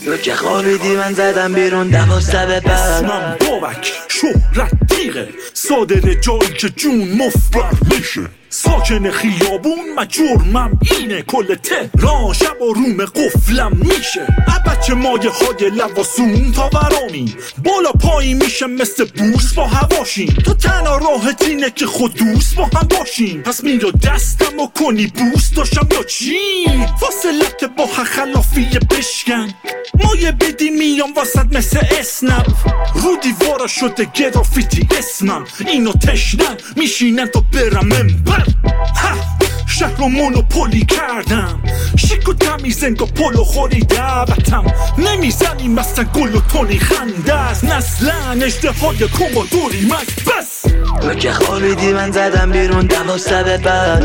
تو که خوابیدی من زدم بیرون 12 به بعد. اسمم بابک شهرت دیره، صادر جایی که جون مفبر میشه. ساکن خیابون من جرمم اینه، کل تهران شب و روم قفلم میشه. بچه مایه های لباسون تا ورامین، بالا پایی میشه مثل بوس با هواشین. تو تنها راحت اینه که خود دوست با هم باشین. پس میرا دستم و کنی بوس داشتم یا چی؟ فاصلت با خلافی بشکن، مایه بدی میام واسط مثل اسنپ. رو دیوارا شده گرافیتی اسمم، اینو تشنم میشینن تا برم منبر. شهر رو مونوپولی کردم، شیک و تمیز انگار پلو خوری دعوتم. نمیزنیم مثلا گل و تونی خنده است، نسلن اجده های کومودوری مک بس. تو که خوابیدی من زدم بیرون 12 به بعد.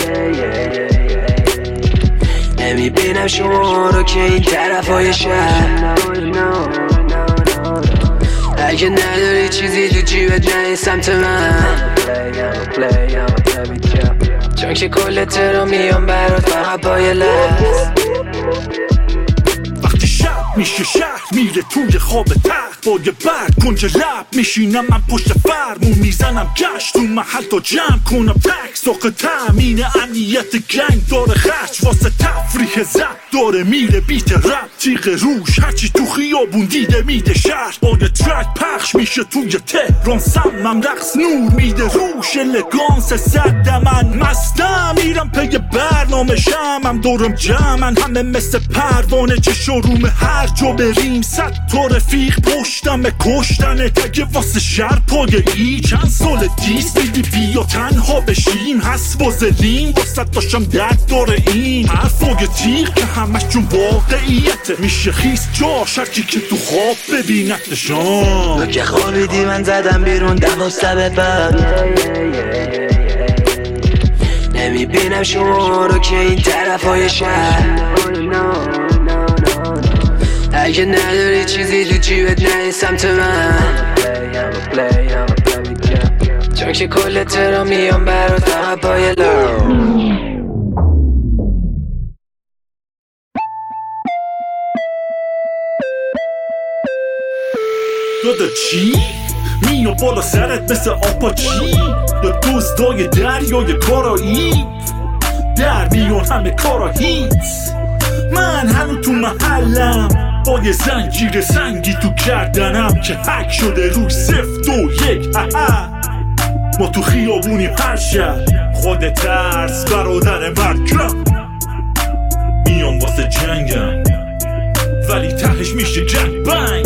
نمیبینم شما رو که این طرف های شهر. اگه نداری چیزی تو جیبت نه سمت من، چون که کل ترا میام برات فقط با یه لحظ. وقتی شب میشه شهر میره توی خواب تخت، با یه برگ کنج لب میشینم من پشت فرمون، میزنم گشت تو محل تا جمع کنم تکس. آخه تامین امنیت گنگ داره خرج واسه تفریح زب داره میره بیت رب تیغ روش، هرچی تو خیابون دیده میده شهر. با یه ترک پخش میشه توی تهران، سمم رقص نور میده روش، الگانس صد من مستم. میرم پی برنامه شمم دورم جمعن، همه مثل پروانه چه شروم هر جا بریم. 100 تا رفیق پشتم کشتنه، تگه واسه شهر پای ای. چند سال دیست دیدی بیا تنها بشیم، هست وازلین واسه داشتم درد داره این حرفای تیغ که همش چون واقعیته. میشه خیست جاش هرکی که تو خواب ببینتشان. تو که خوابیدی من زدم بیرون 12 به بعد. نمیبینم شما رو که این طرف های شهر. اگه نداری چیزی تو جیبت نه سمت من، چون که کل ترا میام برات فقط با یه لحظ. دادا چی؟ میام بالا سرت مثل آپاچی، یا دزدای دریای کارایی. در میان همه کارا هیت، من هنو تو محلم با یه زنجیر سنگی تو گردنم که حک شده روی 0 2 1. ما تو خیابونیم هر شب، خود ترس برادر مرکب. میام واسه جنگم ولی تهش میشه جنگ بنگ.